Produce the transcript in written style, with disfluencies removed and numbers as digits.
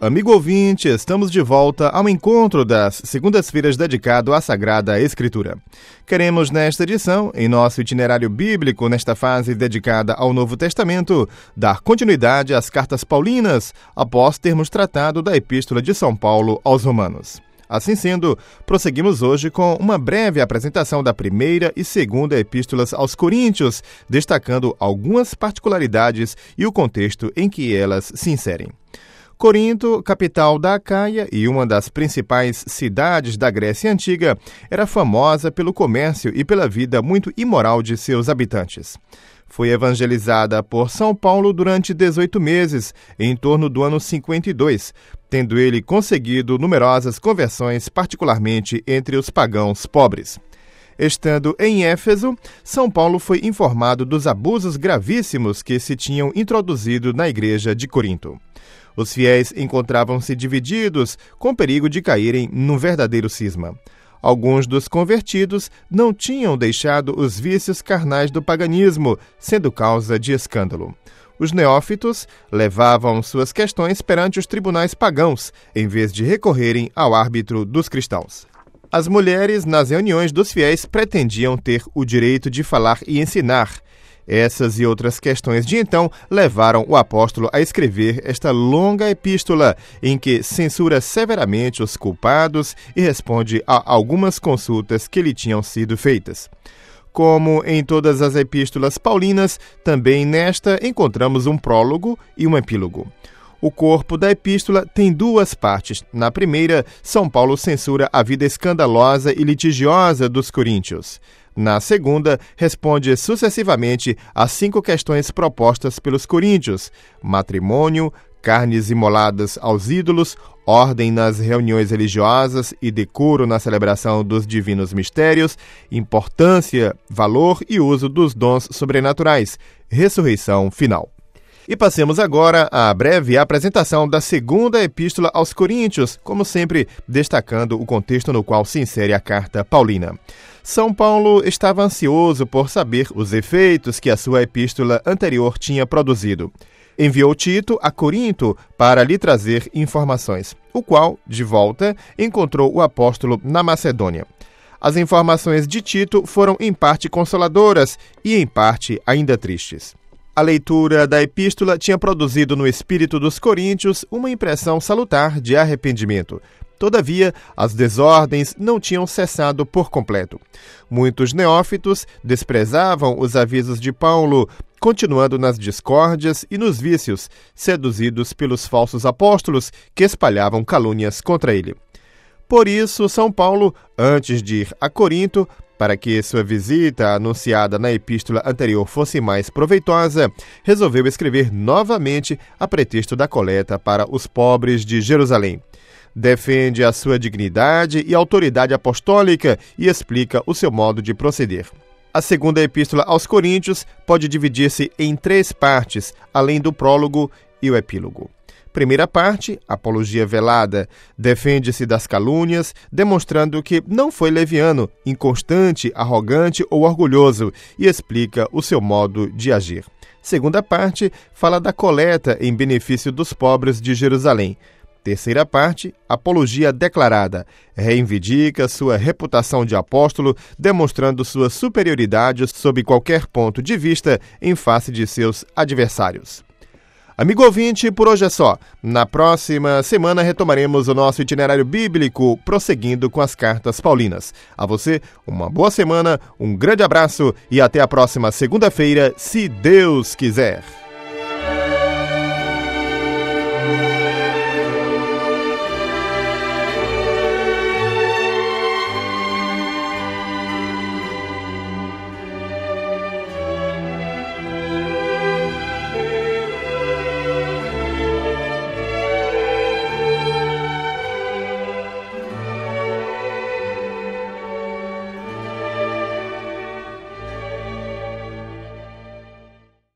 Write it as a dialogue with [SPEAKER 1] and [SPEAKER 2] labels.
[SPEAKER 1] Amigo ouvinte, estamos de volta ao encontro das segundas-feiras dedicado à Sagrada Escritura. Queremos, nesta edição, em nosso itinerário bíblico, nesta fase dedicada ao Novo Testamento, dar continuidade às cartas paulinas, após termos tratado da Epístola de São Paulo aos Romanos. Assim sendo, prosseguimos hoje com uma breve apresentação da primeira e segunda epístolas aos Coríntios, destacando algumas particularidades e o contexto em que elas se inserem. Corinto, capital da Acaia e uma das principais cidades da Grécia Antiga, era famosa pelo comércio e pela vida muito imoral de seus habitantes. Foi evangelizada por São Paulo durante 18 meses, em torno do ano 52, tendo ele conseguido numerosas conversões, particularmente entre os pagãos pobres. Estando em Éfeso, São Paulo foi informado dos abusos gravíssimos que se tinham introduzido na igreja de Corinto. Os fiéis encontravam-se divididos, com perigo de caírem num verdadeiro cisma. Alguns dos convertidos não tinham deixado os vícios carnais do paganismo, sendo causa de escândalo. Os neófitos levavam suas questões perante os tribunais pagãos, em vez de recorrerem ao árbitro dos cristãos. As mulheres, nas reuniões dos fiéis, pretendiam ter o direito de falar e ensinar. Essas e outras questões de então levaram o apóstolo a escrever esta longa epístola, em que censura severamente os culpados e responde a algumas consultas que lhe tinham sido feitas. Como em todas as epístolas paulinas, também nesta encontramos um prólogo e um epílogo. O corpo da epístola tem duas partes. Na primeira, São Paulo censura a vida escandalosa e litigiosa dos coríntios. Na segunda, responde sucessivamente às 5 questões propostas pelos coríntios: matrimônio, carnes imoladas aos ídolos, ordem nas reuniões religiosas e decoro na celebração dos divinos mistérios, importância, valor e uso dos dons sobrenaturais, ressurreição final. E passemos agora à breve apresentação da segunda epístola aos Coríntios, como sempre destacando o contexto no qual se insere a carta paulina. São Paulo estava ansioso por saber os efeitos que a sua epístola anterior tinha produzido. Enviou Tito a Corinto para lhe trazer informações, o qual, de volta, encontrou o apóstolo na Macedônia. As informações de Tito foram em parte consoladoras e em parte ainda tristes. A leitura da epístola tinha produzido no espírito dos coríntios uma impressão salutar de arrependimento. Todavia, as desordens não tinham cessado por completo. Muitos neófitos desprezavam os avisos de Paulo, continuando nas discórdias e nos vícios, seduzidos pelos falsos apóstolos que espalhavam calúnias contra ele. Por isso, São Paulo, antes de ir a Corinto, para que sua visita anunciada na epístola anterior fosse mais proveitosa, resolveu escrever novamente a pretexto da coleta para os pobres de Jerusalém. Defende a sua dignidade e autoridade apostólica e explica o seu modo de proceder. A segunda epístola aos Coríntios pode dividir-se em 3 partes, além do prólogo e o epílogo. Primeira parte, apologia velada, defende-se das calúnias, demonstrando que não foi leviano, inconstante, arrogante ou orgulhoso, e explica o seu modo de agir. Segunda parte, fala da coleta em benefício dos pobres de Jerusalém. Terceira parte, apologia declarada, reivindica sua reputação de apóstolo, demonstrando sua superioridade sob qualquer ponto de vista em face de seus adversários. Amigo ouvinte, por hoje é só. Na próxima semana retomaremos o nosso itinerário bíblico, prosseguindo com as cartas paulinas. A você, uma boa semana, um grande abraço e até a próxima segunda-feira, se Deus quiser.